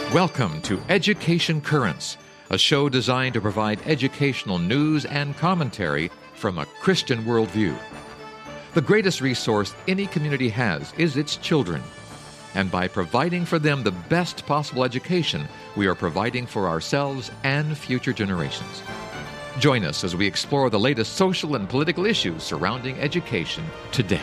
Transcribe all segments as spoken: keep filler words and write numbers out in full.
Welcome to Education Currents, a show designed to provide educational news and commentary from a Christian worldview. The greatest resource any community has is its children. And by providing for them the best possible education, we are providing for ourselves and future generations. Join us as we explore the latest social and political issues surrounding education today.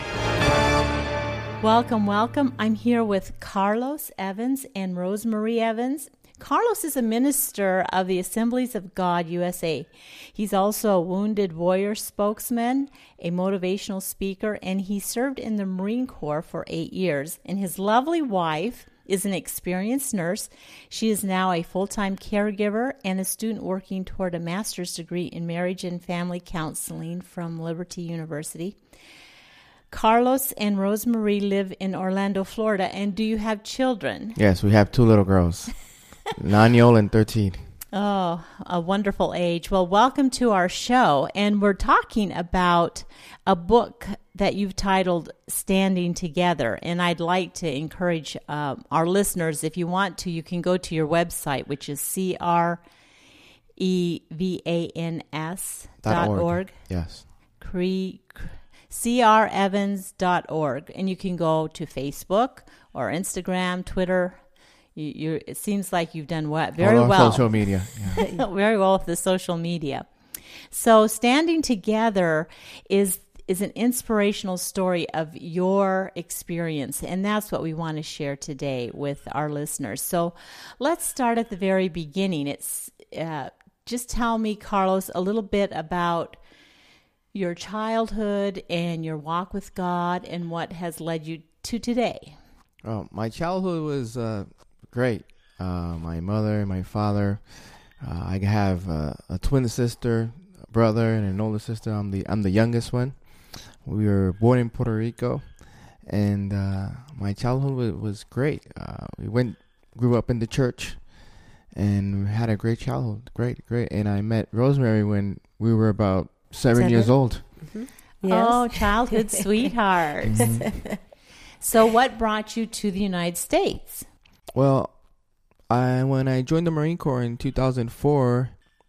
Welcome, welcome. I'm here with Carlos Evans and Rosemarie Evans. Carlos is a minister of the Assemblies of God, U S A. He's also a Wounded Warrior spokesman, a motivational speaker, and he served in the Marine Corps for eight years. And his lovely wife is an experienced nurse. She is now a full-time caregiver and a student working toward a master's degree in marriage and family counseling from Liberty University. Carlos and Rosemarie live in Orlando, Florida. And do you have children? Yes, we have two little girls, nine-year-old and thirteen. Oh, a wonderful age. Well, welcome to our show. And we're talking about a book that you've titled Standing Together. And I'd like to encourage uh, our listeners, if you want to, you can go to your website, which is C R E V A N S dot org. Yes. Cre- C R evans dot org, and you can go to Facebook or Instagram, Twitter. You, you're, it seems like you've done what very All well. Social media, yeah. Very well with the social media. So, Standing Together is is an inspirational story of your experience, and that's what we want to share today with our listeners. So, let's start at the very beginning. It's uh, just tell me, Carlos, a little bit about your childhood and your walk with God and what has led you to today. Oh, my childhood was uh, great. Uh, my mother and my father. Uh, I have uh, a twin sister, a brother, and an older sister. I'm the I'm the youngest one. We were born in Puerto Rico, and uh, my childhood was, was great. Uh, we went, grew up in the church, and we had a great childhood. Great, great. And I met Rosemarie when we were about Seven, Seven years old. Mm-hmm. Yes. Oh, childhood sweethearts. Mm-hmm. So what brought you to the United States? Well, I when I joined the Marine Corps in two thousand four,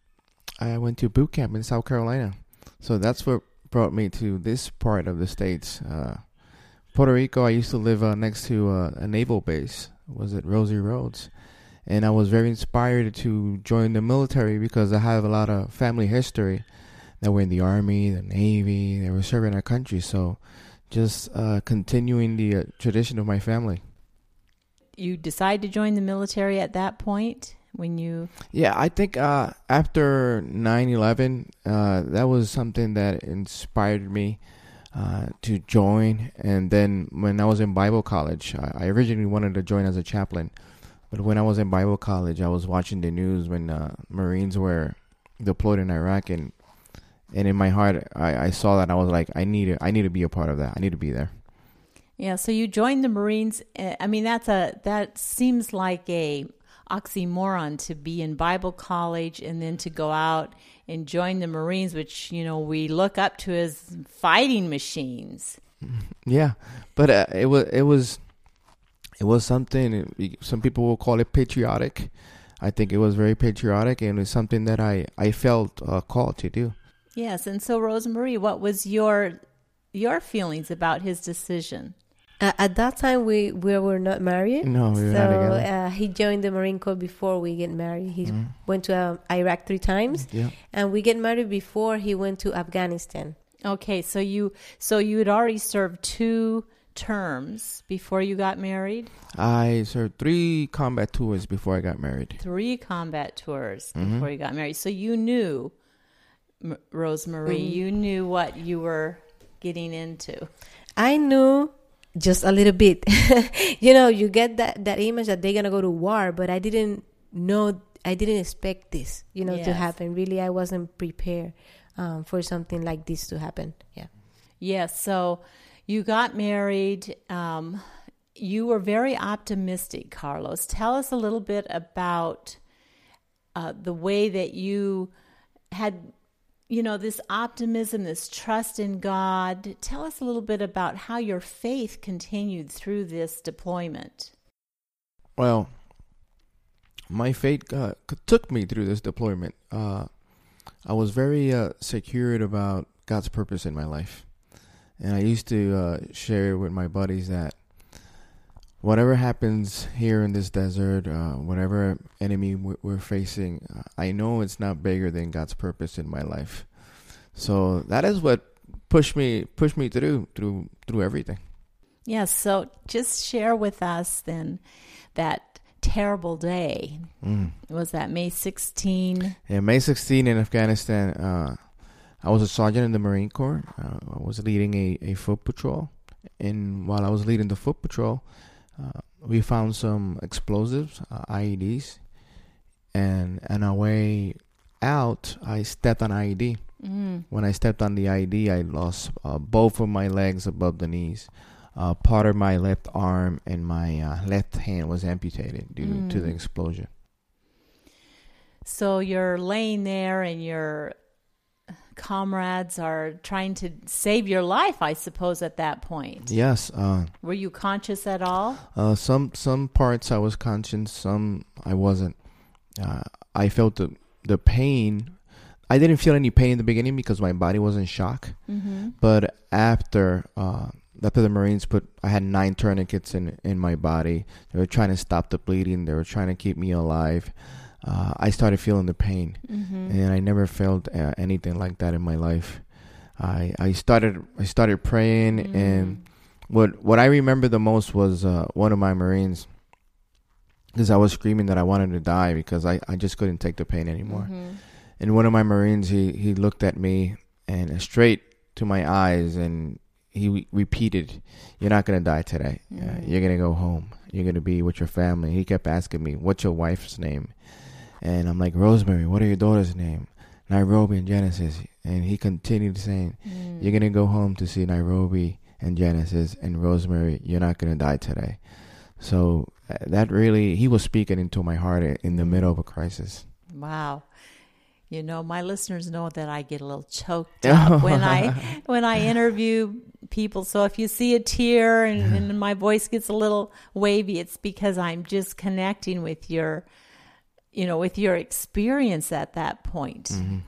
I went to boot camp in South Carolina. So that's what brought me to this part of the States. Uh, Puerto Rico, I used to live uh, next to uh, a naval base. Was at Rosie Roads. And I was very inspired to join the military because I have a lot of family history. They were in the Army, the Navy. They were serving our country. So just uh, continuing the uh, tradition of my family. You decided to join the military at that point when you... Yeah, I think uh, after nine eleven, uh, that was something that inspired me uh, to join. And then when I was in Bible college, I, I originally wanted to join as a chaplain. But when I was in Bible college, I was watching the news when uh, Marines were deployed in Iraq, and And in my heart, I, I saw that. I was like, I need to, I need to be a part of that. I need to be there. Yeah. So you joined the Marines. I mean, that's a that seems like a oxymoron to be in Bible college and then to go out and join the Marines, which you know we look up to as fighting machines. Yeah, but uh, it was it was it was something. Some people will call it patriotic. I think it was very patriotic, and it was something that I I felt uh, called to do. Yes, and so Rosemarie, what was your your feelings about his decision? Uh, at that time, we, we were not married. No, we were so, not together. Uh, he joined the Marine Corps before we get married. He mm. went to uh, Iraq three times, yeah. and we get married before he went to Afghanistan. Okay, so you so you had already served two terms before you got married? I served three combat tours before I got married. Three combat tours mm-hmm. before you got married. So you knew... M- Rosemarie, mm-hmm. you knew what you were getting into. I knew just a little bit. You know, you get that, that image that they're going to go to war, but I didn't know, I didn't expect this, you know, yes. to happen. Really, I wasn't prepared um, for something like this to happen. Yeah. Yes. So you got married. Um, you were very optimistic, Carlos. Tell us a little bit about uh, the way that you had... You know, this optimism, this trust in God. Tell us a little bit about how your faith continued through this deployment. Well, my fate uh, took me through this deployment. Uh, I was very uh, secured about God's purpose in my life. And I used to uh, share with my buddies that whatever happens here in this desert, uh, whatever enemy we're facing, uh, I know it's not bigger than God's purpose in my life. So that is what pushed me pushed me through through through everything. Yes. So just share with us then that terrible day. Mm. Was that May sixteenth? Yeah, May sixteenth in Afghanistan. Uh, I was a sergeant in the Marine Corps. Uh, I was leading a, a foot patrol. And while I was leading the foot patrol, uh, we found some explosives, uh, I E Ds. And on our way out, I stepped on I E D. Mm. When I stepped on the I E D, I lost uh, both of my legs above the knees. Uh, part of my left arm and my uh, left hand was amputated due mm. to the explosion. So you're laying there and your comrades are trying to save your life, I suppose, at that point. Yes. Uh, Were you conscious at all? Uh, some some parts I was conscious, some I wasn't. Uh, I felt the, the pain. I didn't feel any pain in the beginning because my body was in shock. Mm-hmm. But after... Uh, After the Marines put, I had nine tourniquets in, in my body. They were trying to stop the bleeding. They were trying to keep me alive. Uh, I started feeling the pain, mm-hmm. and I never felt uh, anything like that in my life. I I started I started praying, mm. and what what I remember the most was uh, one of my Marines, because I was screaming that I wanted to die because I, I just couldn't take the pain anymore. Mm-hmm. And one of my Marines, he he looked at me and straight to my eyes and he repeated, "You're not going to die today. Mm. Uh, you're going to go home. You're going to be with your family." He kept asking me, "What's your wife's name?" And I'm like, "Rosemary. What are your daughter's name?" "Nairobi and Genesis." And he continued saying, mm. "You're going to go home to see Nairobi and Genesis, and Rosemary, you're not going to die today." So uh, that really, he was speaking into my heart in the middle of a crisis. Wow. You know, my listeners know that I get a little choked up when I when I interview people. So if you see a tear and, and my voice gets a little wavy, it's because I'm just connecting with your, you know, with your experience at that point. Mm-hmm.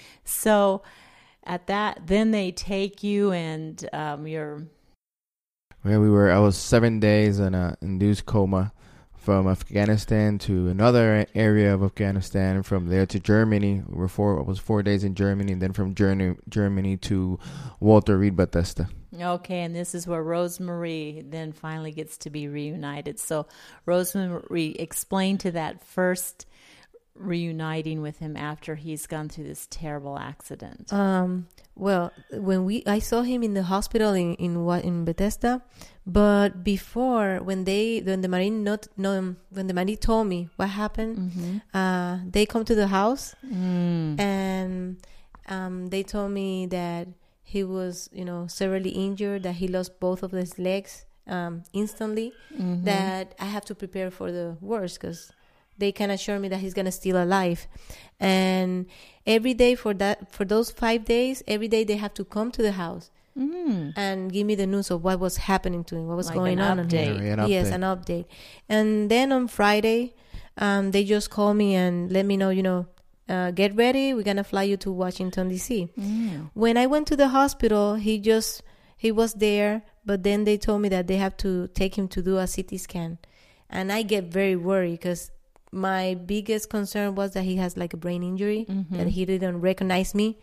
So at that, then they take you and um, you're. Well, we were. I was seven days in a induced coma. From Afghanistan to another area of Afghanistan, from there to Germany. We were four, it was four days in Germany, and then from Germany, Germany to Walter Reed Bethesda. Okay, and this is where Rosemary then finally gets to be reunited. So Rosemary, explain to that first reuniting with him after he's gone through this terrible accident. Um. Well, when we, I saw him in the hospital in in what in Bethesda, but before when they when the Marine not no when the Marine told me what happened, mm-hmm. uh, they come to the house mm. and um, they told me that he was you know severely injured, that he lost both of his legs um, instantly, mm-hmm. that I have to prepare for the worst because they can assure me that he's gonna still alive. And every day for that for those five days, every day they have to come to the house mm. and give me the news of what was happening to him, what was like going an on. Update. Yeah, an yes, update. an update. And then on Friday, um, they just call me and let me know, you know, uh, get ready. We're gonna fly you to Washington D C. Mm. When I went to the hospital, he just he was there, but then they told me that they have to take him to do a C T scan, and I get very worried because my biggest concern was that he has like a brain injury, mm-hmm. that he didn't recognize me.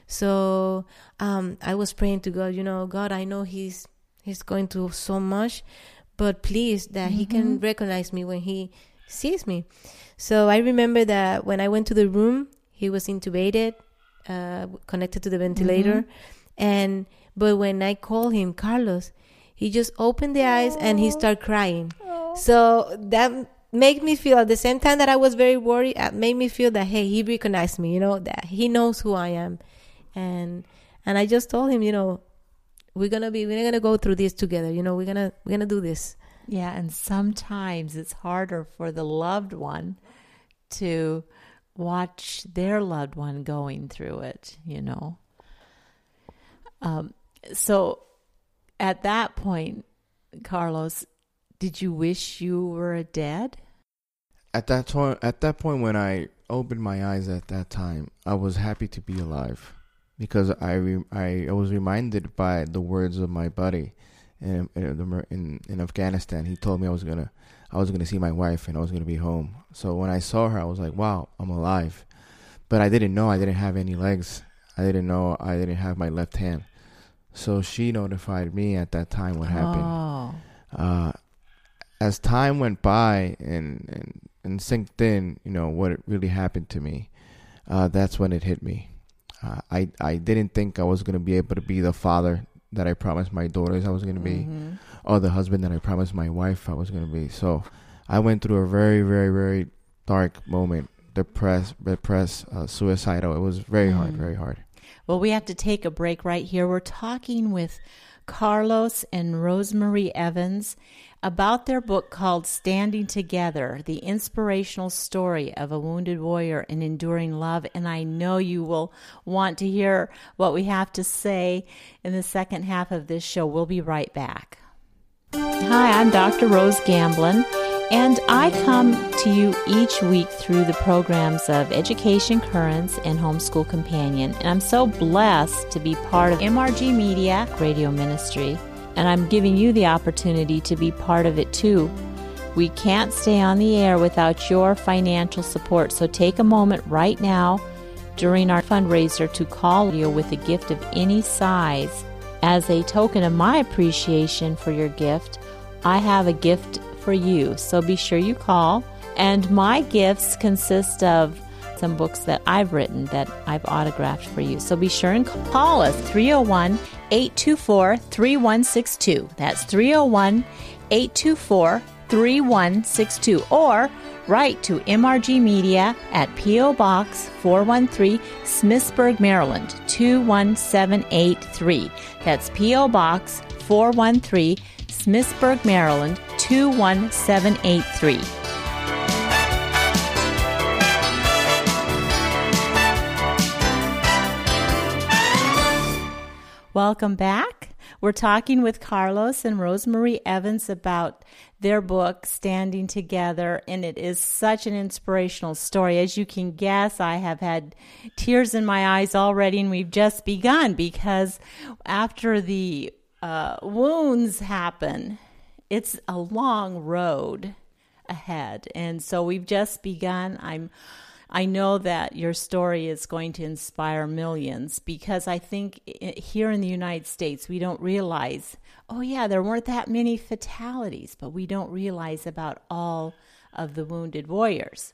So um, I was praying to God, you know, God, I know he's he's going through so much, but please that mm-hmm. he can recognize me when he sees me. So I remember that when I went to the room, he was intubated, uh, connected to the ventilator. Mm-hmm. And but when I called him, Carlos, he just opened the eyes and he started crying. Aww. So that made me feel, at the same time that I was very worried, it made me feel that, hey, he recognized me, you know, that he knows who I am. And and I just told him, you know, we're gonna be we're gonna go through this together, you know, we're gonna we're gonna do this. Yeah, and sometimes it's harder for the loved one to watch their loved one going through it, you know. Um so at that point, Carlos, did you wish you were dead? at that time, at that point when I opened my eyes at that time, I was happy to be alive because I re- I, I was reminded by the words of my buddy in in, in in Afghanistan. He told me I was gonna I was gonna see my wife and I was gonna be home. So when I saw her, I was like, wow, I'm alive. But I didn't know I didn't have any legs. I didn't know I didn't have my left hand. So she notified me at that time what happened. Oh. Uh, as time went by and, and, and sinked in, you know, what really happened to me, uh, that's when it hit me. Uh, I, I didn't think I was going to be able to be the father that I promised my daughters I was going to be, mm-hmm. or the husband that I promised my wife I was going to be. So I went through a very, very, very dark moment, depressed, depressed, uh, suicidal. It was very mm-hmm. hard, very hard. Well, we have to take a break right here. We're talking with Carlos and Rosemary Evans about their book called Standing Together, the inspirational story of a wounded warrior and enduring love. And I know you will want to hear what we have to say in the second half of this show. We'll be right back. Hi, I'm Doctor Rose Gamblin, and I come to you each week through the programs of Education Currents and Homeschool Companion. And I'm so blessed to be part of M R G Media Radio Ministry. And I'm giving you the opportunity to be part of it too. We can't stay on the air without your financial support. So take a moment right now during our fundraiser to call you with a gift of any size. As a token of my appreciation for your gift, I have a gift for you. So be sure you call. And my gifts consist of some books that I've written that I've autographed for you. So be sure and call us, three oh one, eight two four, three one six two. That's three oh one, eight two four, three one six two. Or write to M R G Media at P O. Box four one three, Smithsburg, Maryland, two one seven eight three. That's P O. Box four one three, Smithsburg, Maryland, two one seven eight three. Welcome back. We're talking with Carlos and Rosemary Evans about their book, Standing Together, and it is such an inspirational story. As you can guess, I have had tears in my eyes already, and we've just begun because after the uh, wounds happen, it's a long road ahead, and so we've just begun. I'm I know that your story is going to inspire millions because I think here in the United States, we don't realize, oh yeah, there weren't that many fatalities, but we don't realize about all of the wounded warriors.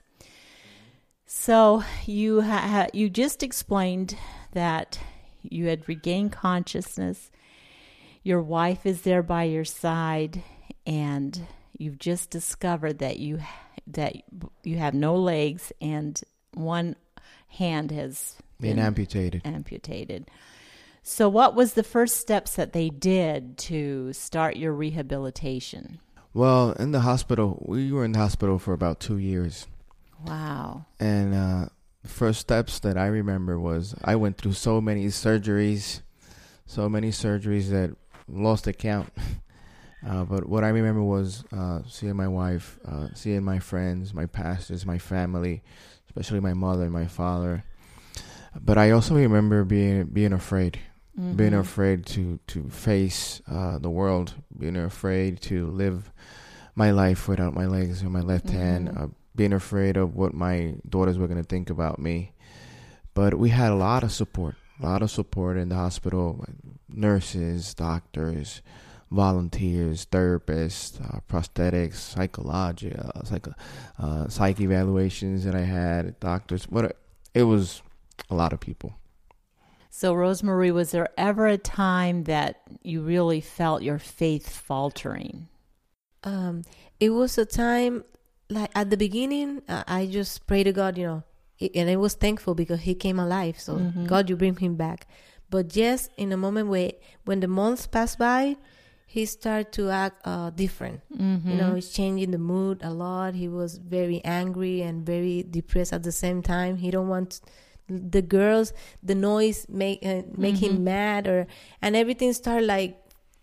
So you ha- you just explained that you had regained consciousness, your wife is there by your side, and you've just discovered that you that you have no legs and one hand has been, been amputated. amputated. So what was the first steps that they did to start your rehabilitation? Well, in the hospital, we were in the hospital for about two years. Wow. And uh, the first steps that I remember was I went through so many surgeries, so many surgeries that lost the count. Uh, but what I remember was uh, seeing my wife, uh, seeing my friends, my pastors, my family, especially my mother and my father. But I also remember being being afraid, mm-hmm. being afraid to, to face uh, the world, being afraid to live my life without my legs or my left mm-hmm. hand, uh, being afraid of what my daughters were going to think about me. But we had a lot of support, a lot of support in the hospital, nurses, doctors, volunteers, therapists, uh, prosthetics, psychology, uh, psych, uh, psych evaluations that I had, doctors. What it was, a lot of people. So, Rosemary, was there ever a time that you really felt your faith faltering? Um, it was a time, like at the beginning, uh, I just prayed to God, you know, and I was thankful because he came alive. So, mm-hmm. God, you bring him back. But yes, in a moment where when the months passed by, he started to act uh, different. Mm-hmm. You know, he's changing the mood a lot. He was very angry and very depressed at the same time. He don't want the girls, the noise make uh, make mm-hmm. him mad, or and everything started like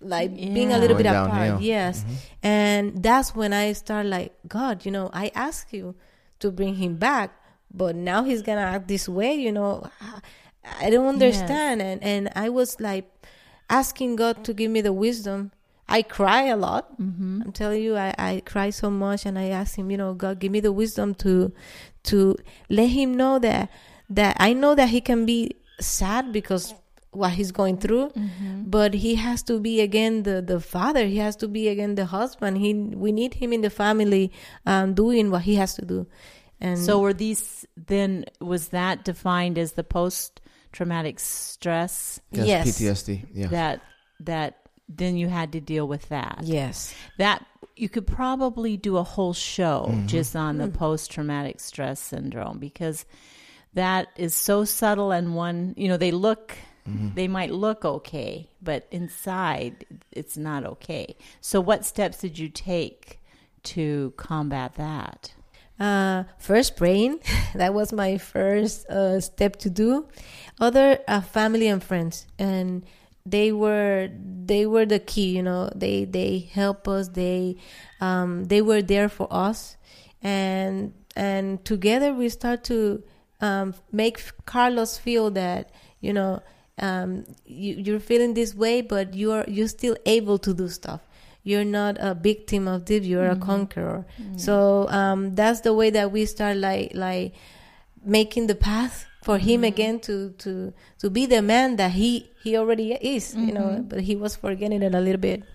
like Yeah. being a little Going bit downhill. apart. Yes. Mhm. And that's when I start like, God, you know, I ask you to bring him back, but now he's going to act this way, you know. I don't understand. Yes. And, and I was like asking God to give me the wisdom. I cry a lot. Mm-hmm. I'm telling you, I, I cry so much, and I ask him, you know, God, give me the wisdom to to let him know that that I know that he can be sad because what he's going through, Mm-hmm. but he has to be again the, the father. He has to be again the husband. He we need him in the family, um, doing what he has to do. And So were these then, was that defined as the post-traumatic stress Yes, Yes. P T S D. Yeah. that, that then you had to deal with that? yes, That you could probably do a whole show Mm-hmm. just on the post-traumatic stress syndrome, because that is so subtle, and one, you know, they look, Mm-hmm. they might look okay, but inside it's not okay. So what steps did you take to combat that? Uh, first praying. That was my first uh, step to do. Other uh, family and friends, and they were they were the key. You know, they they help us. They um, they were there for us, and and together we start to um, make Carlos feel that, you know, um, you, you're feeling this way, but you are you're still able to do stuff. You're not a victim of this. You're a conqueror. So um, that's the way that we start like like making the path for him again to, to to be the man that he he already is. You know, but he was forgetting it a little bit.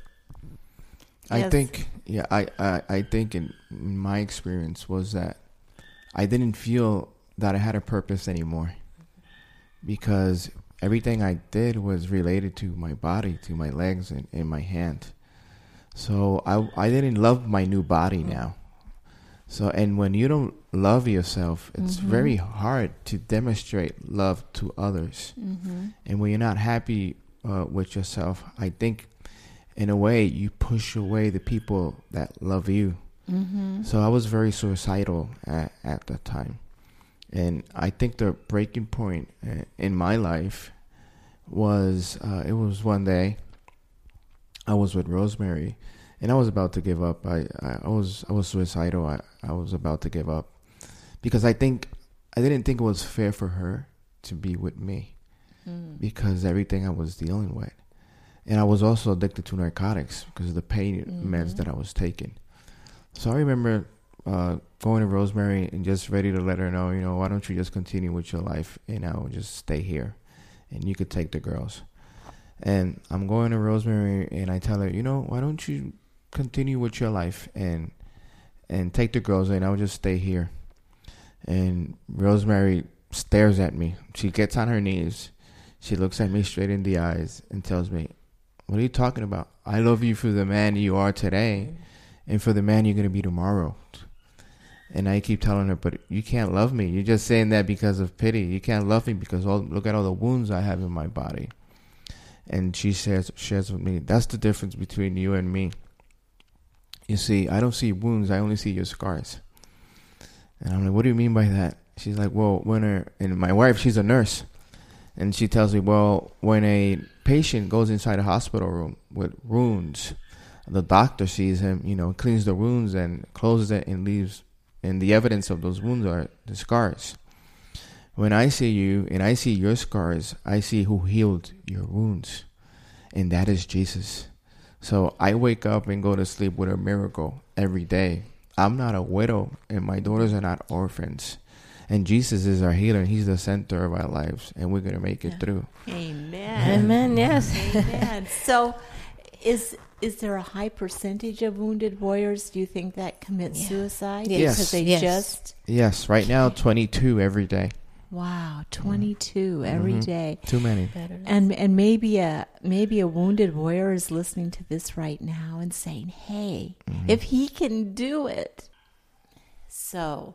I Yes. think, yeah, I, I, I think in my experience was that I didn't feel that I had a purpose anymore, because everything I did was related to my body, to my legs and, and my hand. So I, I didn't love my new body now. So, and when you don't love yourself, it's very hard to demonstrate love to others. Mm-hmm. And when you're not happy uh, with yourself, I think in a way you push away the people that love you. Mm-hmm. So I was very suicidal at, at that time. And I think the breaking point uh, in my life was, uh, it was one day I was with Rosemary, and I was about to give up. I, I, I was I was suicidal. I, I was about to give up because I think I didn't think it was fair for her to be with me Mm. because everything I was dealing with. And I was also addicted to narcotics because of the pain Mm-hmm. meds that I was taking. So I remember uh, going to Rosemary and just ready to let her know, you know, why don't you just continue with your life and I'll just stay here and you could take the girls. And I'm going to Rosemary and I tell her, you know, why don't you continue with your life and and take the girls and I'll just stay here. And Rosemary stares at me. She gets on her knees. She looks at me straight in the eyes and tells me, what are you talking about? I love you for the man you are today and for the man you're going to be tomorrow. And I keep telling her, but you can't love me. You're just saying that because of pity. You can't love me because all, look at all the wounds I have in my body. And she shares, shares with me, that's the difference between you and me. You see, I don't see wounds. I only see your scars. And I'm like, what do you mean by that? She's like, well, when a, and my wife, she's a nurse. And she tells me, well, when a patient goes inside a hospital room with wounds, the doctor sees him, you know, cleans the wounds and closes it and leaves. And the evidence of those wounds are the scars. When I see you and I see your scars, I see who healed your wounds. And that is Jesus. So I wake up and go to sleep with a miracle every day. I'm not a widow and my daughters are not orphans. And Jesus is our healer. He's the center of our lives. And we're going to make it Yeah. through. Amen. Amen. Yes. Amen. So, is is there a high percentage of wounded warriors, do you think, that commit Yeah. suicide? Yes. Because they Yes. just, Yes, right now, twenty-two every day. wow, twenty-two every Mhm. day. Too many. Better. And and maybe a maybe a wounded warrior is listening to this right now and saying, "Hey, Mhm. if he can do it." So,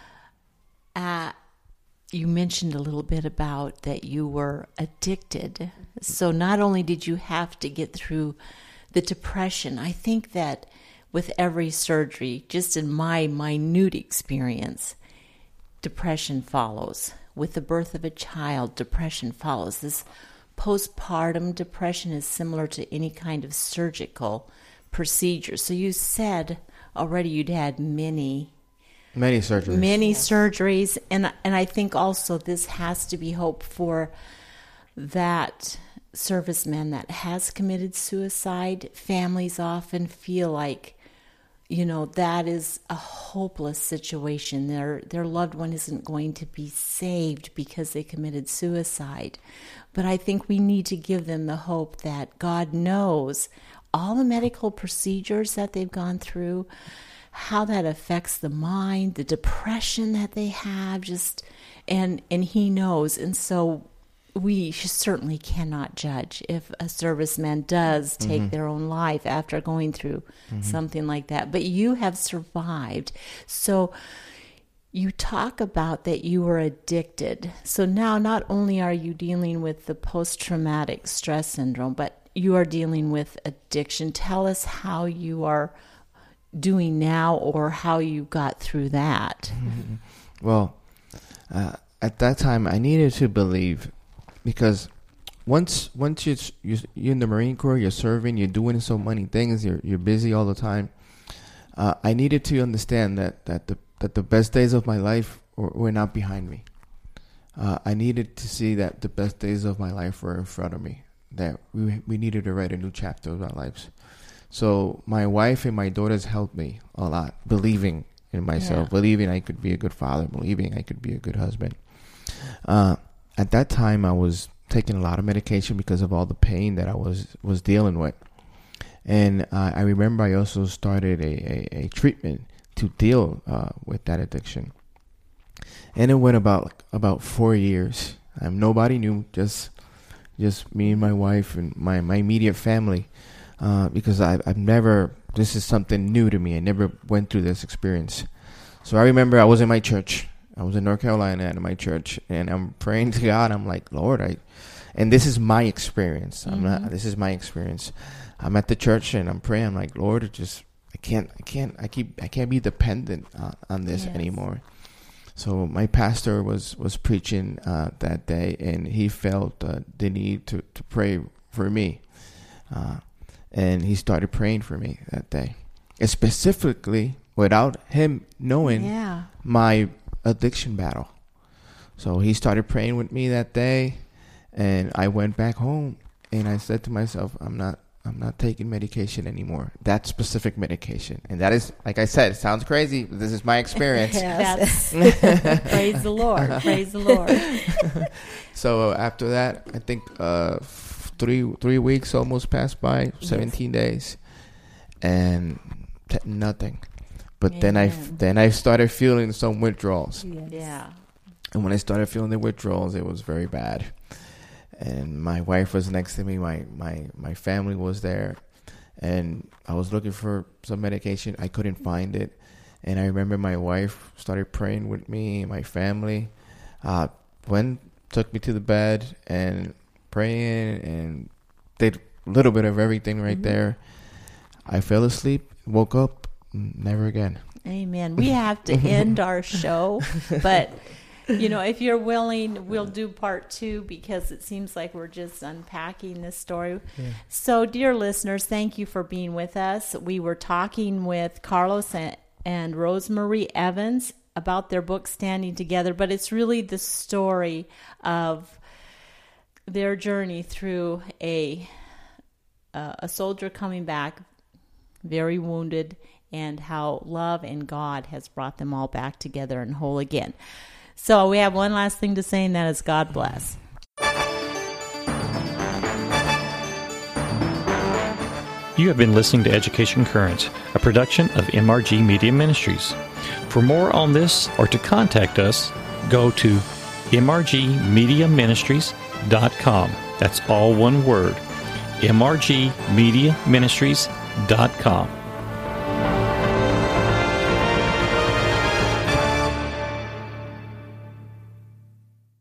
uh, you mentioned a little bit about that you were addicted. So not only did you have to get through the depression, I think that with every surgery, just in my minute experience, depression follows. With the birth of a child, depression follows. This postpartum depression is similar to any kind of surgical procedure. So you said already you'd had many Many surgeries. Many Yes. surgeries. And and I think also this has to be hope for that serviceman that has committed suicide. Families often feel like, you know, that is a hopeless situation. Their their loved one isn't going to be saved because they committed suicide. But I think we need to give them the hope that God knows all the medical procedures that they've gone through, how that affects the mind, the depression that they have, just and and he knows. And so we certainly cannot judge if a serviceman does take mm-hmm. their own life after going through mm-hmm. something like that. But you have survived. So you talk about that you were addicted. So now not only are you dealing with the post-traumatic stress syndrome, but you are dealing with addiction. Tell us how you are doing now or how you got through that. Mm-hmm. Well, uh, at that time, I needed to believe, because once once you you you're in the Marine Corps, you're serving, you're doing so many things, you're you're busy all the time. Uh, I needed to understand that that the that the best days of my life were, were not behind me. Uh, I needed to see that the best days of my life were in front of me. That we we needed to write a new chapter of our lives. So my wife and my daughters helped me a lot, believing in myself, yeah. believing I could be a good father, believing I could be a good husband. Uh, at that time, I was taking a lot of medication because of all the pain that I was, was dealing with. And uh, I remember I also started a, a, a treatment to deal uh, with that addiction. And it went about like, about four years. Um, nobody knew, just just me and my wife and my, my immediate family. Uh, because I, I've never, this is something new to me. I never went through this experience. So I remember I was in my church. I was in North Carolina at my church, and I'm praying to God. I'm like, Lord, I, and this is my experience. I'm mm-hmm. not, this is my experience. I'm at the church and I'm praying. I'm like, Lord, it just, I can't, I can't, I keep, I can't be dependent uh, on this yes. anymore. So my pastor was, was preaching uh, that day, and he felt uh, the need to, to pray for me. Uh, And he started praying for me that day. And specifically, without him knowing yeah. my addiction battle. So he started praying with me that day. And I went back home. And I said to myself, I'm not I'm not taking medication anymore. That specific medication. And that is, like I said, it sounds crazy, but this is my experience. That's, praise the Lord. Praise the Lord. So after that, I think... Uh, Three three weeks almost passed by, seventeen yes. days, and t- nothing. But Amen. then I then I started feeling some withdrawals. Yes. Yeah. And when I started feeling the withdrawals, it was very bad. And my wife was next to me. My my my family was there, and I was looking for some medication. I couldn't find it, and I remember my wife started praying with me. My family uh, went took me to the bed and. Praying and did a little bit of everything right mm-hmm. there. I fell asleep, woke up, never again. Amen. We have to end our show, but you know, if you're willing, we'll do part two because it seems like we're just unpacking this story. Yeah. So, dear listeners, thank you for being with us. We were talking with Carlos and, and Rosemarie Evans about their book Standing Together, but it's really the story of their journey through a uh, a soldier coming back very wounded, and how love and God has brought them all back together and whole again. So we have one last thing to say, and that is God bless. You have been listening to Education Currents, a production of M R G Media Ministries. For more on this or to contact us, go to m r g media ministries dot com. That's all one word, m r g media ministries dot com.